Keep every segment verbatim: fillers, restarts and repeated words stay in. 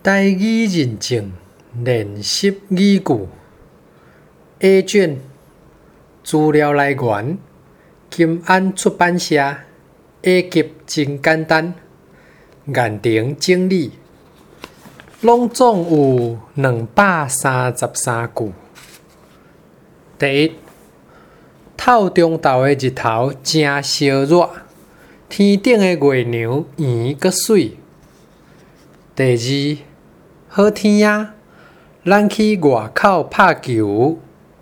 台语认证练习语句 A 卷资料来源金安出版社 A 级真简单眼睛整理拢总有两百三十三句。第一，透中昼的日头真烧热，天顶的月亮圆阁水。第二，好天啊，咱去外口拍球。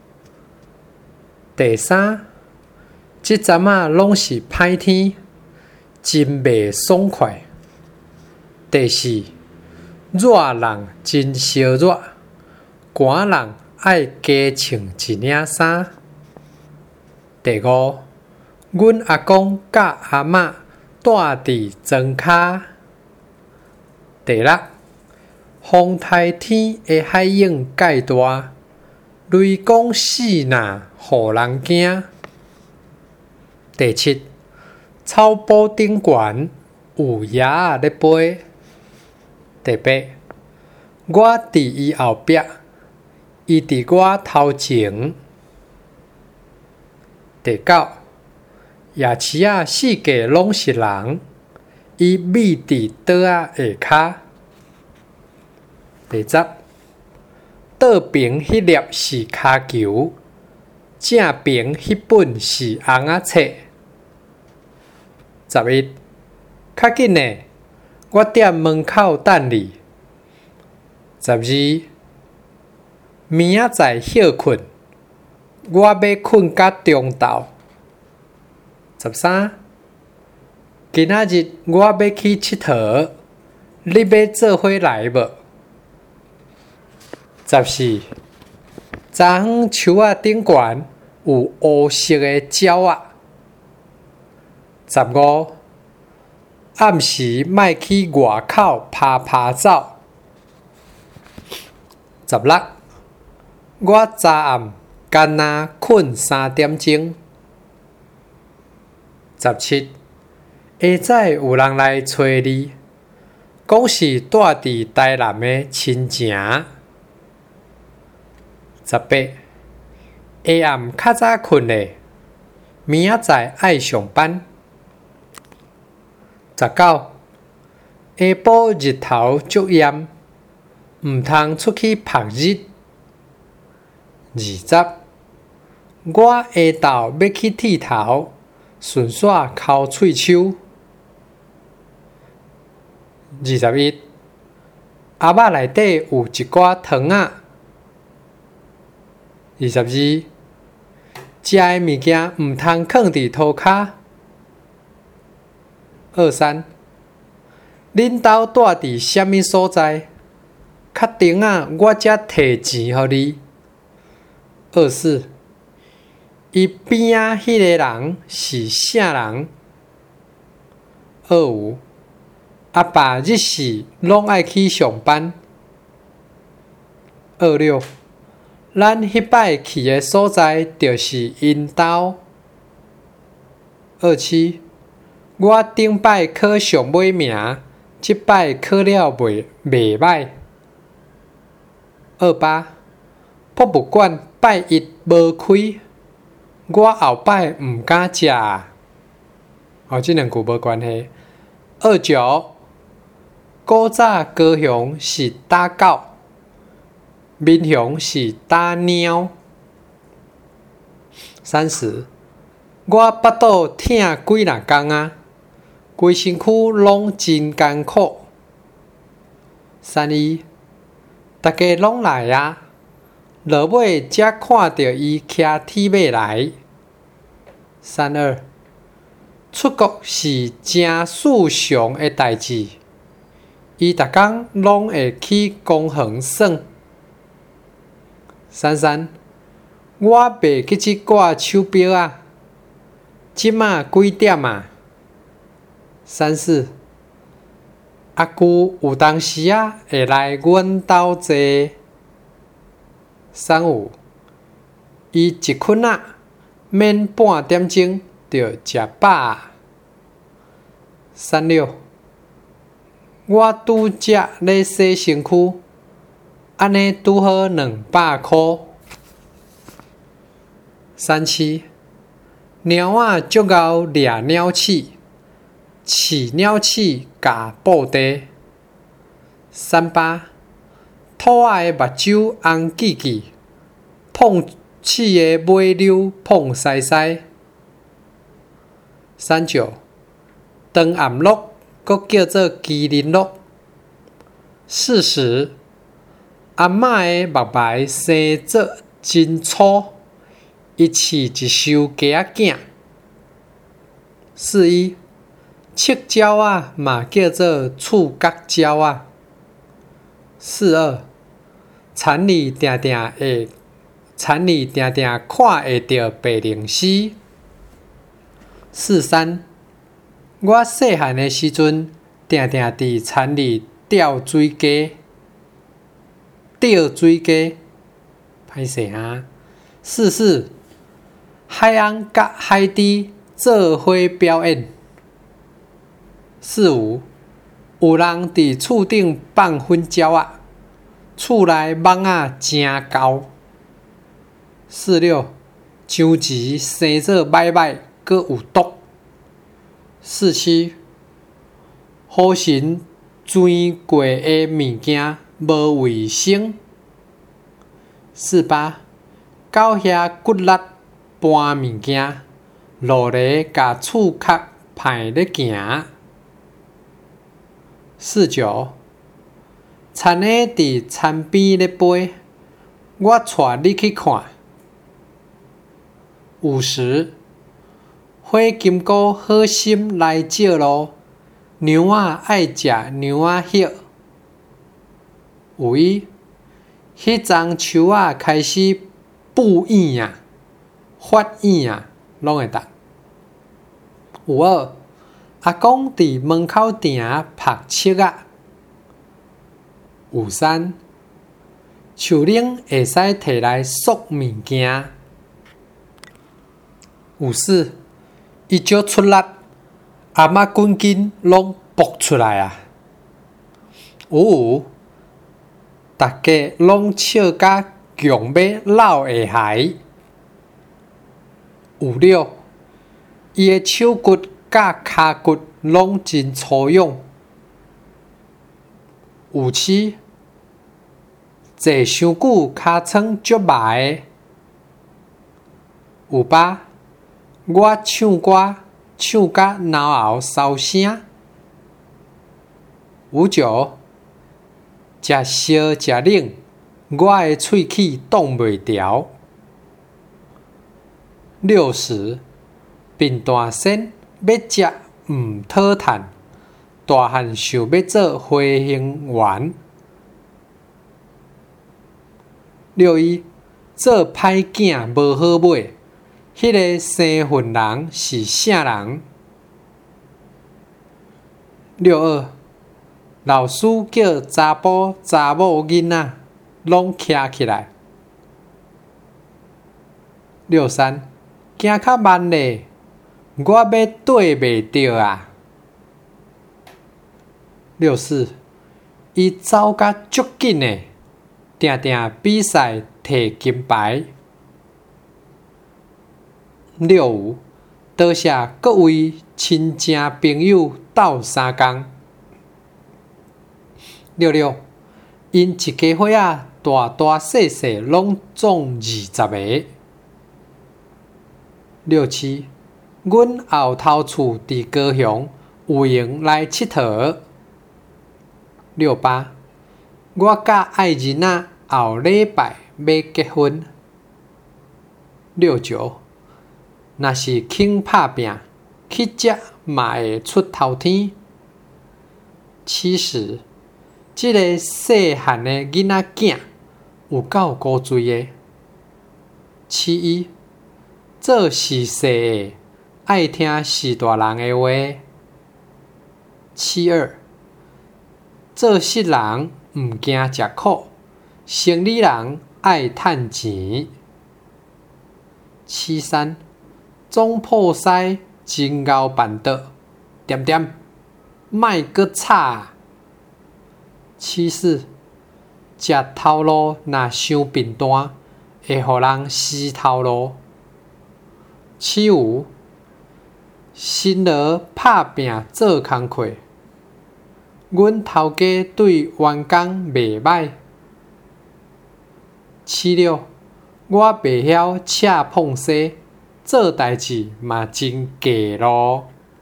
第三，即阵仔拢是歹天，真袂爽快。第四，热人真烧热，寒人爱加穿一领衫。第五，阮阿公甲阿嬷住伫庄骹。第六，风台天的海影介大，雷公死若互人惊。第七，草埔顶悬有鸭仔咧飞。第八，我伫伊后壁，伊伫我头前。第九，夜市仔四界拢是人，伊眯伫桌仔下骹。第十，倒边迄粒是骹球，正边迄本是红仔册。十一，较紧的，我踮门口等你。十二，明仔载歇困，我要困甲中昼。十三，今仔日我要去佚佗，你要做伙来无？十四，昨昏树仔顶悬有乌色的鸟仔。十五，暗时莫去外口拍拍走。十六，我昨暗干那困三点钟。十七，下早有人来找你，讲是住伫台南的亲情。十八，下暗较早困的，明仔载爱上班。十九，下晡日头足炎，毋通出去晒日。二十，我下昼要去剃头，顺续抠喙鬚。二十一，盒仔内底有一寡糖仔。二十二，食的物件毋通放伫涂骹。二三，恁兜住伫什么所在？确定啊，我才摕钱互你。二四，伊边仔迄个人是啥人？二五，阿爸日时拢爱去上班。二六，咱迄摆去的所在就是因兜。二七，我顶摆考上尾名，即摆考了袂袂歹。二八，博物馆拜一无开，我后摆毋敢食啊。哦，即两句无关系。二九，古早高雄是打狗，民雄是打猫。三十，我腹肚疼几若工啊，规身躯拢真艰苦。三二，大家拢来啊，落尾才看到伊骑铁马来。三二，出国是真事常的代志，伊逐工拢会去公园耍。三三，我袂记即挂手表啊，即马几点啊？三四，阿舅有当时啊会来阮兜坐。三五，伊一困仔免半点钟就食饱啊。三六， 我拄则咧洗身躯，安尼拄好两百箍。三七，猫仔足够掠鸟鼠，饲鸟鼠甲布袋。三八，兔仔的目睭红记记，碰鼠的尾溜碰西西。三九，长暗鹿，阁叫做麒麟鹿。四十，阿嬷的目眉生做真粗，一饲一收鸡仔囝。四一，赤鸟啊嘛叫做触角鸟啊。四二，田里定定会，田里定定看会到白灵丝。四三，我细汉的时阵，定定伫田里钓水鸡，钓水鸡，歹势哈。四四，海翁甲海猪做伙表演。四五，有人伫厝顶放粉鸟仔，厝内蚊仔真厚。四六，树钱生做歹歹，阁有毒。四七，好神钻过的物件无卫生。四八，狗遐骨力搬物件，落嚟甲厝壳歹咧行。四九，田的伫田边咧飞，我带你去看。五十，火金菇好心来借咯，牛仔爱食牛仔血。有一，迄丛树仔开始布影啊、发影啊，拢会当。有二，阿公伫门口埕晒漆啊。有三，树顶会使摕来塑物件。有四，伊少出力，阿嬷滚筋拢爆出来啊。有五，大家拢笑甲强要闹下海。有六，伊的手骨甲骹骨拢真粗勇。有七，坐伤久尻川足麻。有八，我唱歌唱甲脑后烧声。有九，食烧食冷，我的喙齿挡袂牢。六十，病大仙要食毋讨趁，大汉想要做飞行员。六一，做歹囝无好买，迄、那个生份人是啥人？六二，老师叫查甫查某囡仔拢徛起来。六三，行较慢咧，我要对袂着啊。六四，伊走甲足紧诶，定定比赛摕金牌。六五，多谢各位亲情朋友斗相共。六六，因一家伙仔大大细细拢总二十个。六七，阮后头厝伫高雄，有闲来佚佗。六八，我甲爱人仔后礼拜要结婚。六九，若是肯拍拼，去食嘛会出头天。七十，即、这个细汉的囡仔囝有够古锥的。七一，做事细的爱听四大人的话。七二，做事人毋惊食苦，生理人爱趁钱。七三，总破师真牛办倒，点点，莫阁吵。 七四，食头路若伤贫惰，会互人死头路。七五，辛劳拍拼做工课，阮头家对员工袂歹。七六，我袂晓车碰西，做代志嘛真假咯。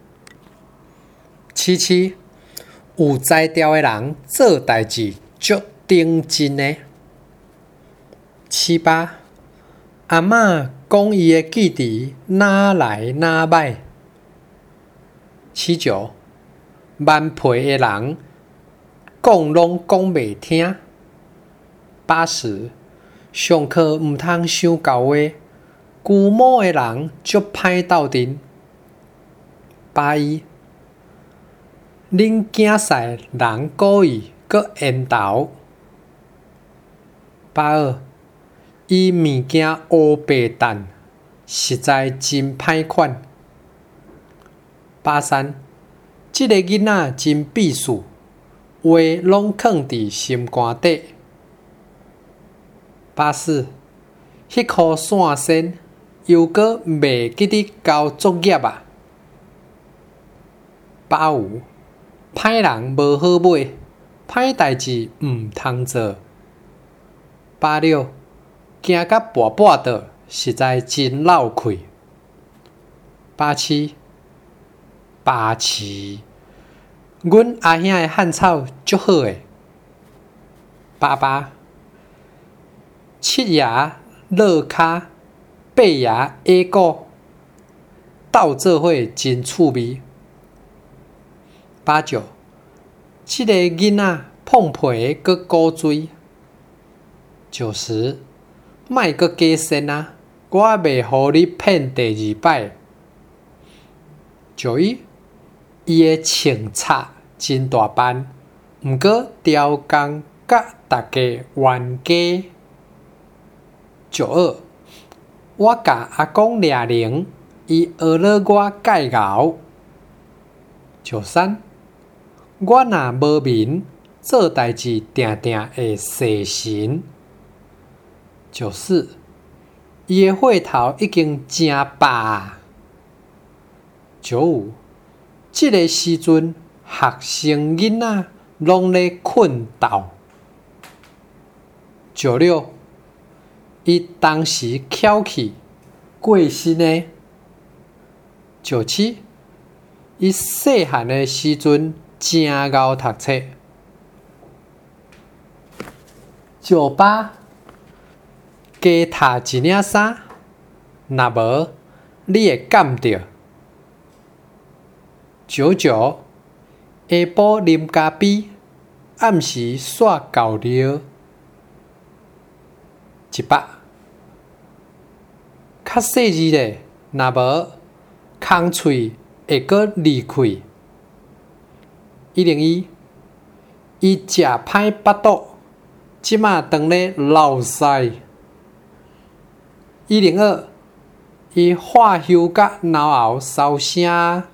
七七，有才调的人做代志足认真的。七八，阿嬷讲伊的记忆哪来哪歹。七九，蛮皮的人讲拢讲袂听。八十，上课毋通伤厚话，旧模的人足歹斗阵。八一，恁囝婿人故意搁缘投。八二，伊物件乌白蛋，实在真歹款。八三，即个囡仔真避暑，话拢藏伫心肝底。八四，迄颗线线又搁袂记得交作业啊。八五，歹人无好买，歹代志毋通做。八六，行到跋跋倒，实在真闹气。八七，八七，阮阿兄的汉草足好诶。八八，七爷落骹，八爷下鼓，斗做伙真趣味。八九，即、这个囡仔碰皮搁古锥。九十，莫搁加仙啊！我袂互你骗第二摆。九一，伊的穿插真大班，毋过雕工甲大家冤家。九二，我甲阿公掠铃，伊学了我戒咬。九三，我若无面，做代志定定会失神。九四，伊的火头已经真白啊。九五，即、这个时阵学生囡仔拢咧困觉。九六，伊当时翘起过身的。九七，伊细汉的时阵真敖读册。九八，加读一领衫，若无你会感到。九九，下晡啉咖啡，暗时煞狗尿。一百，较细字咧，若无空喙会搁离开。一零一，伊食歹巴肚，即马当咧流屎。一零二，伊化休甲脑后烧声。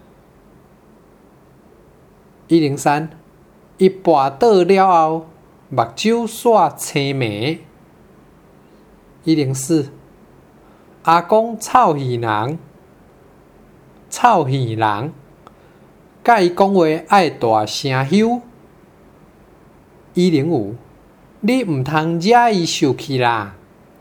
一零三，伊跋倒了后，目睭煞青眉。一零四，阿公臭耳人，臭耳人，甲伊讲话爱大声吼。一零五，你毋通惹伊生气啦。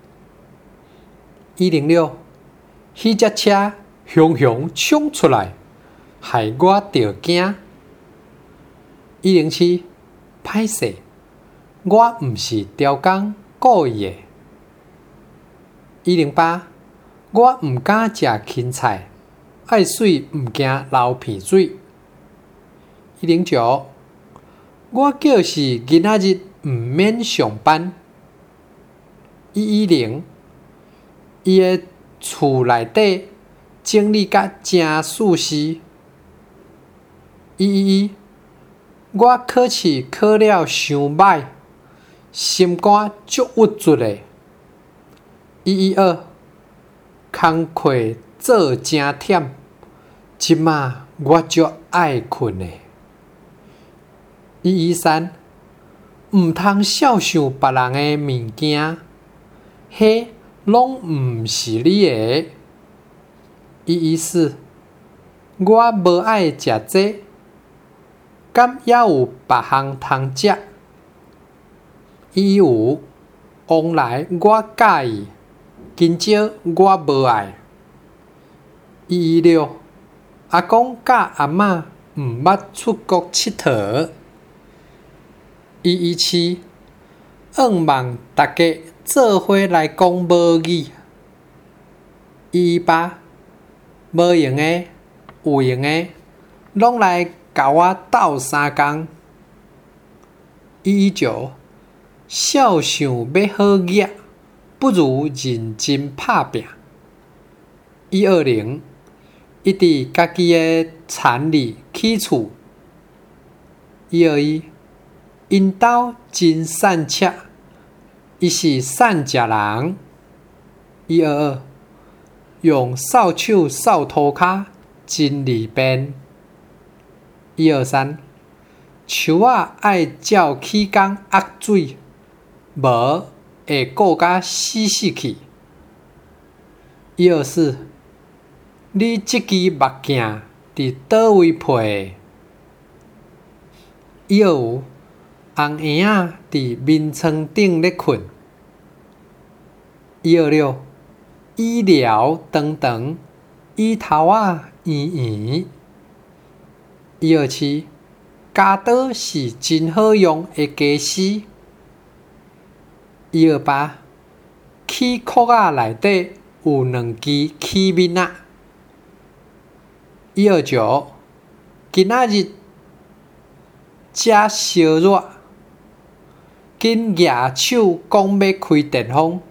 一零六，迄只车雄雄冲出来，害我着惊。一零七，歹势，我毋是雕工故意的。一零八，我毋敢食芹菜，爱水毋惊流鼻水。一零九，我叫是今仔日毋免上班。一一零，伊的厝内底整理甲真舒适。一一一，我考试考了伤歹，心肝足郁卒的。一一二，工课做真忝，即马我足爱困的。一一三， 毋通笑想别人的物件，迄拢毋是你的。一一四，我无爱食这，敢也有别项通食。一一五，往来我介意，今朝我无爱。一一六，阿公甲阿嬷毋捌出国佚佗。一一七，愿望大家做伙来讲无语。一一八，无用的、有用的，拢来甲我斗相共。一一九，笑想要好业，不如认真拍拼。一二零，一直家己的田里起厝。一二一，因兜真善车，伊是善食人。一二二，用扫帚扫涂骹，真利便。一二三，树仔爱照起工压水，无会顾甲死死去。一二四，你即支目镜伫倒位配？一二五，红婴仔伫眠床顶咧困。一二六，医疗长长，伊头仔圆圆。一二七，家刀是真好用的家私。一二八，起壳仔内底有两支起面仔。一二九，今仔日食烧热，紧举手讲要开电风。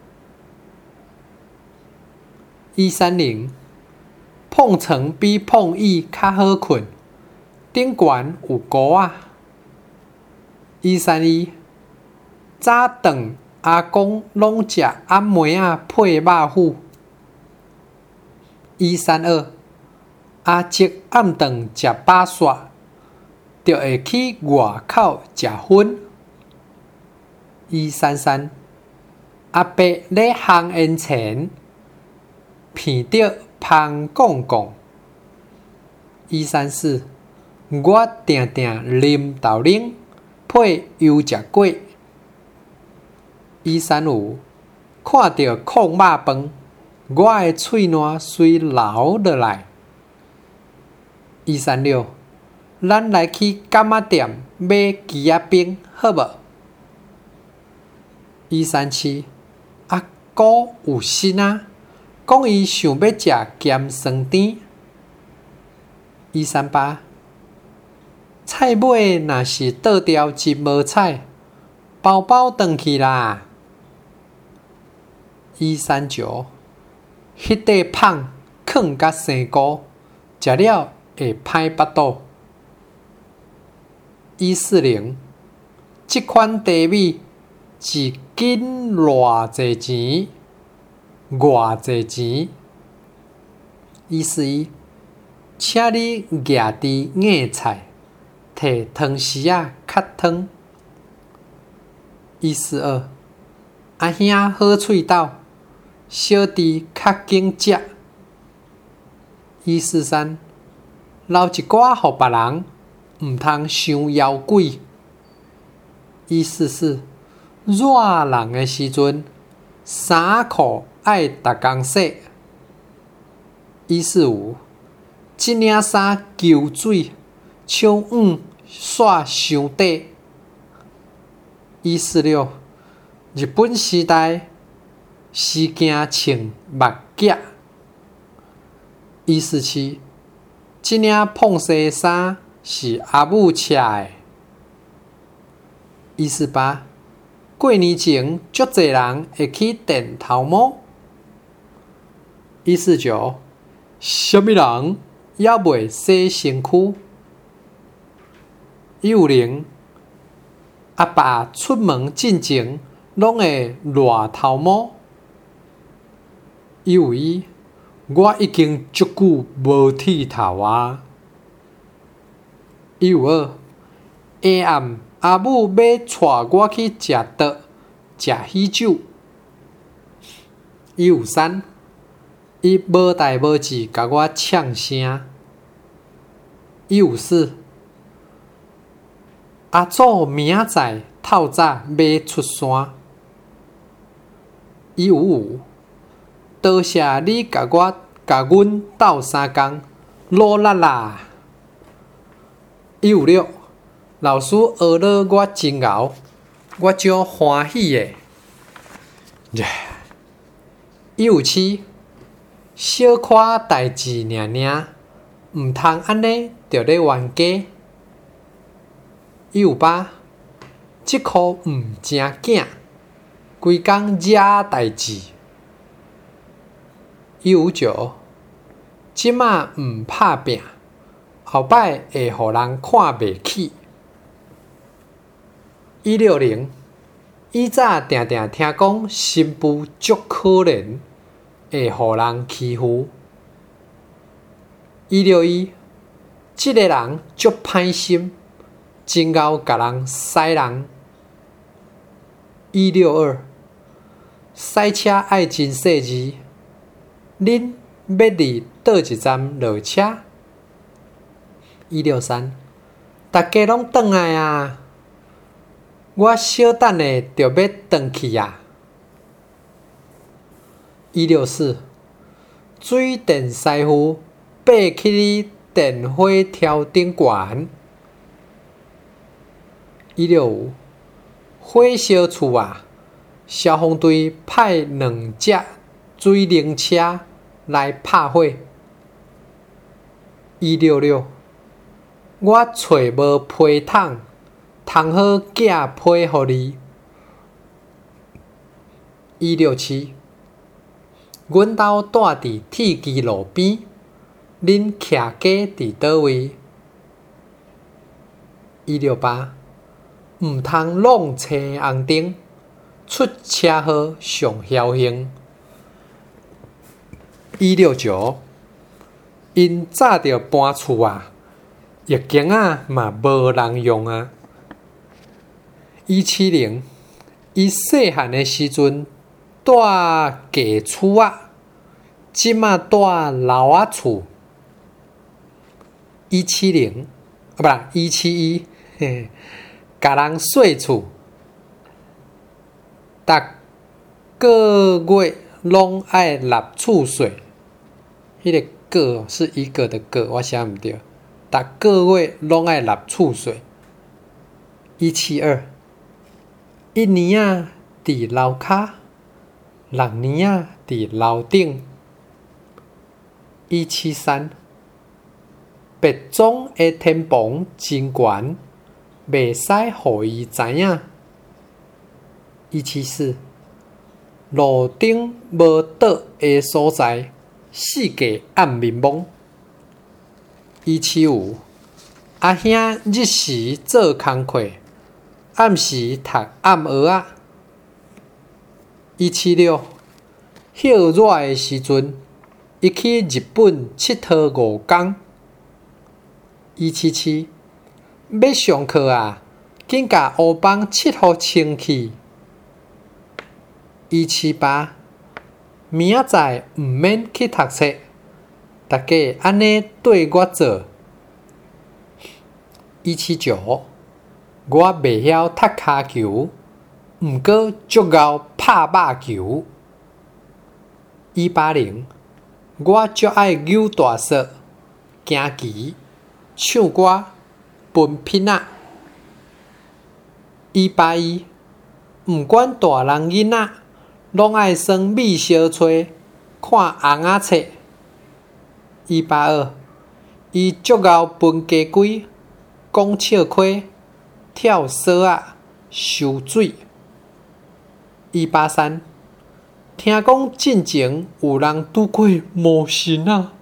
一三零，碰床比碰椅较好困，顶悬有膏仔。一三一，早顿阿公拢食暗糜仔配肉腐。一三二，阿叔暗顿食饱煞，就会去外口食薰。一三三，阿伯咧行烟前，闻到芳讲讲。一三四，我定定啉豆奶配油炸粿。一三五，看到炕肉饭，我的喙烂随流落来。一三六，咱来去柑仔店买鸡仔冰，好无？一三七，阿姑有心啊，讲伊想要食咸酸甜。一三八，菜尾若是倒掉真无彩，包包转去啦。一三九，迄块胖囥甲生菇，食了会歹腹肚。一四零，即款茶米是紧偌济钱，偌济钱。一四一，请你举伫硬菜，摕汤匙仔较汤。一四二，阿兄好喙斗，小弟较紧食。一四三，留一寡互别人，毋通伤妖鬼。一四四，热人的时阵，衫裤爱逐工洗。一四五，即领衫求水，手腕煞伤短。一四六，日本时代时惊穿目镜。一四七，即领碰西衫是阿母车的。一四八，过年前足侪人会去电头毛。一四九，什么人也袂洗身躯。一五零，阿爸出门进前拢会热头毛。一五一，我已经足久无剃头啊。一五二，下暗阿母要带我去食倒，食喜酒。一五三，伊无代无志甲我呛声。一五四，阿祖明仔透早要出山。一五五，多谢你甲我甲阮斗相共，努力啦！一五六，老师学了我真熬，我足欢喜的。一五七，小可代志尔尔，毋通安尼就咧冤家。一五八，即箍毋正囝，规工惹代志。一五九，即马毋拍拼，后摆会互人看袂起。一六零，以早定定听讲新妇足可怜，会互人欺负。一六一，即个人足歹心，真够甲人驶人。一六二，驶车爱真细致，恁要伫倒一站落车？一六三，大家拢转来啊！我小等下就要转去啊！一六四，水电师傅爬去你电火条顶悬。一六五，火烧厝啊！消防队派两只水灵车来拍火。一六六，我找无批桶，通好寄批互你。一六七，阮兜住伫铁基路边，恁徛家伫倒位？一六八，毋通弄青红灯，出车祸上侥幸。一六九，因早着搬厝啊，浴巾啊嘛无人用啊。一七零，伊细汉的时阵住家厝啊，即马住老仔厝。一七零，啊不啦，一七一，嘿，甲人洗厝，逐个月拢爱纳厝税。迄、那个个是一个的个，我写毋对。逐个月拢爱纳厝税。一七二，一年啊伫楼骹，六年啊伫楼顶。一七三，别庄的天棚真悬，袂使互伊知影。一七四，路顶无倒的所在，四界暗迷蒙。一七五，阿兄日时做工课，暗时读暗学仔。一七六，歇热的时阵，伊去日本佚佗五工。一七七，要上课啊，紧甲黑帮切互清气。一七八，明仔毋免去读册，大家安尼对我做。一七九，我袂晓踢骹球，毋过足够拍肉球。一八零，我足爱扭大索、行棋、唱歌、分品仔。一八一，毋管大人囡仔，拢爱耍米小吹，看红仔册。一八二，伊足够分家规，讲笑话，跳绳仔，收水。一八三，听讲进前有人拄过魔神啊。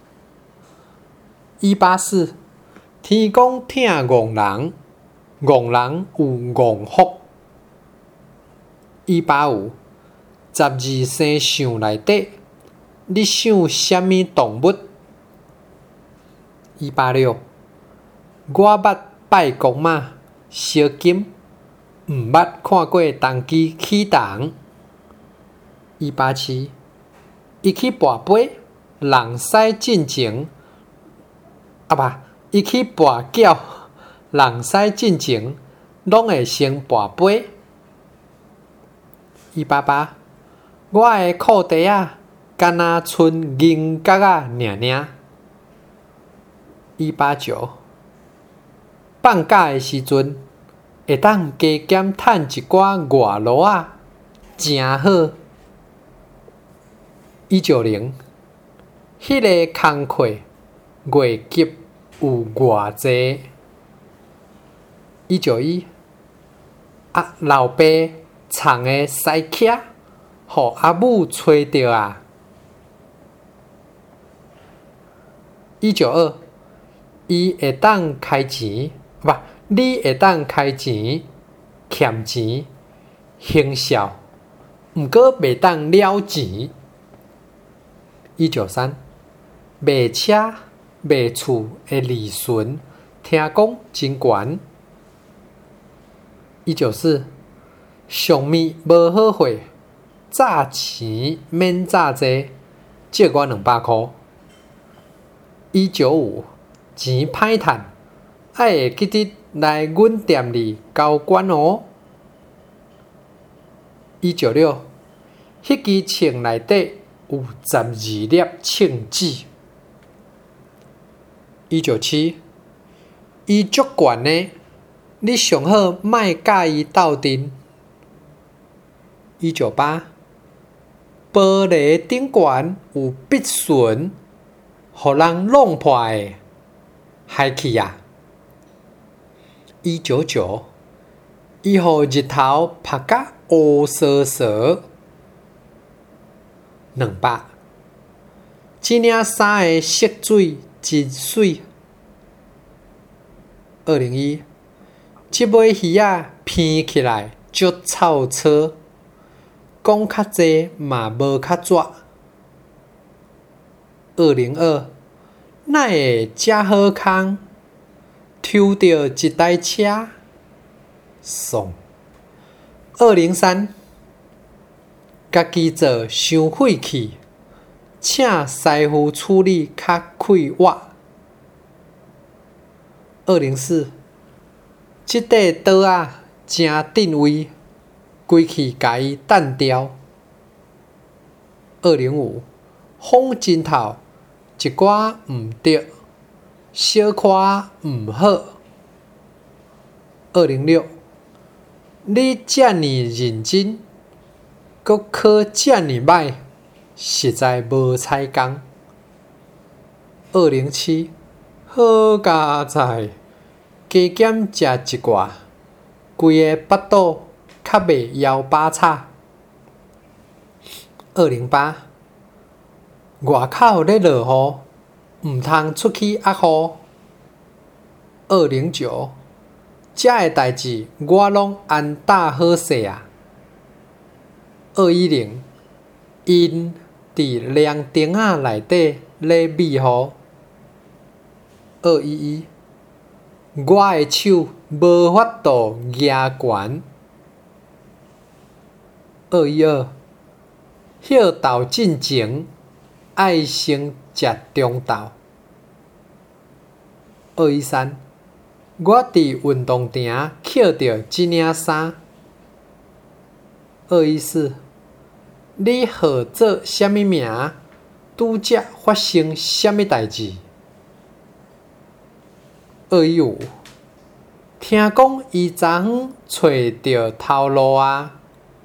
一八四，天公疼戆人，戆人有戆福。一八五，十二生肖内底，你想啥物动物？一八六，我捌拜公妈， 小金毋捌看过重机起重。一八七，伊去跋杯，人使进前，啊吧，伊去跋筊，人使进前，拢会先跋杯。一八八，我的裤袋啊，敢若剩银角啊尔尔。一八九，放假的时阵，会当加减趁一寡外劳啊，真好。一九零，迄个工课月级有偌济？一九一，啊，老爸藏的西徛，互阿母吹着啊。一九二，伊会当开钱，不，你会当开钱，欠钱，行孝，毋过袂当了钱。一九三，卖车卖厝的利润，听讲真悬。一九四，上面无好货，诈钱免诈济，借我两百箍。一九五，钱歹趁，爱会记得来阮店里交关哦。一九六，迄支枪内底有十二粒枪子。一九七，伊足悬呢，你上好莫甲伊斗阵。一九八，玻璃顶悬有笔唇，互人弄破的，害去啊！一九九，伊互日头晒甲乌烧烧。两百，这领衫的色水真水。二零一，这尾鱼仔偏起来足臭臭，讲较济嘛无较绝。二零二，哪会遮好康？抽到一台车，爽。二零三，家己做伤晦气，请师傅处理较快活。二零四，这块刀啊真定位，规气甲伊弹掉。二零五，风真透，一寡毋对，小可毋好。二零六，你遮尔认真，阁考遮尔歹，实在无采工。二零七，好佳哉，加减食一寡，规个腹肚较袂枵巴叉。二零八，外口咧落雨，毋通出去压雨。二零九，遮个代志我拢安踏好势啊。二一零，因伫凉亭仔内底咧美雨。二一一，我的手无法度举悬。二一二，歇豆进前爱先食中豆。二一三，我伫运动场捡到这领衫。二一四，你号做啥物名？拄则发生啥物代志？二一五，听讲伊昨昏找到头路啊。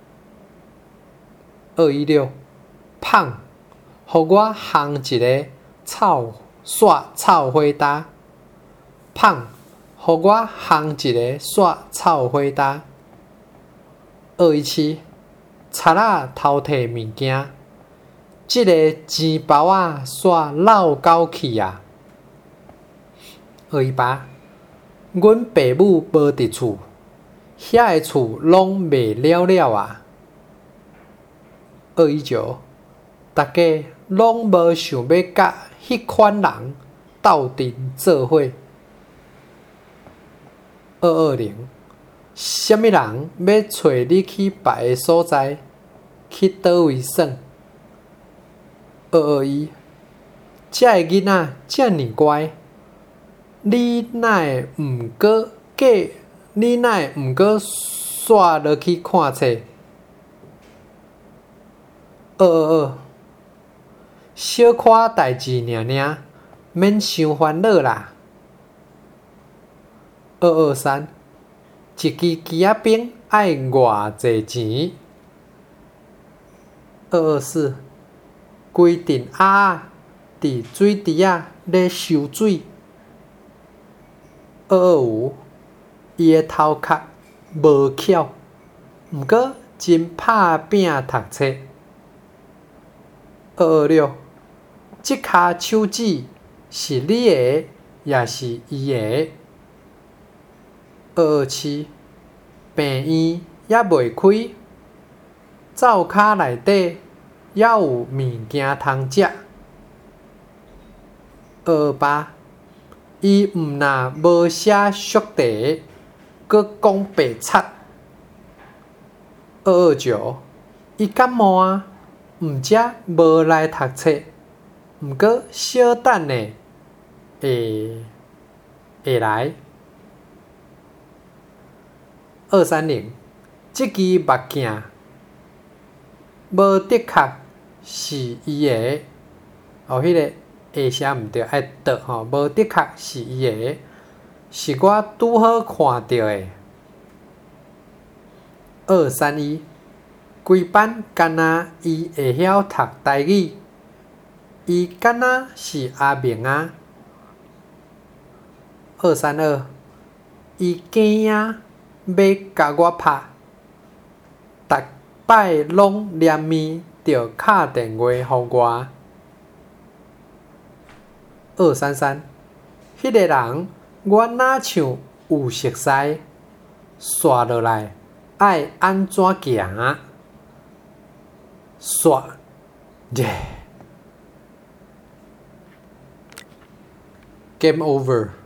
二一六，胖，互我烘一个臭煞臭火焦。胖，互我烘一个煞臭火焦。二一七，贼仔偷摕物件，即、這个钱包啊煞漏狗去啊。二一八，阮爸母无伫厝，遐个厝拢卖了了啊。二一九，大家拢无想要甲迄款人斗阵做伙。二二零， 什么人要找你去别个所在？去倒位耍？二二一，这个囡仔这么乖，你哪会毋过过？你哪会毋过煞落去看册？二二二，小可代志尔尔，免伤烦恼啦。二二三，一支机仔兵爱偌济钱？二二四，规阵鸭仔伫水池仔咧收水。二二五，伊的头壳无巧，毋过真拍拼读册。二二六，即骹手指是你的，也是伊的？二二七，病院还未开，灶骹内底还有物件通食。二二八，伊毋若无写宿题，阁讲白贼。二二九，伊感冒啊，毋则无来读册，毋过小等下会会来。二三零，即支目镜无的确是伊的，哦，迄、那个下写毋对，爱倒吼，无的确是伊的，是我拄好看到的。二三一，规班敢若伊会晓读台语，伊敢若是阿明啊。二三二，伊囝仔要甲我拍，逐摆拢连面着敲电话互我。二三三，迄个人我若像有熟悉，刷落来爱安怎行？刷耶 ，Game over。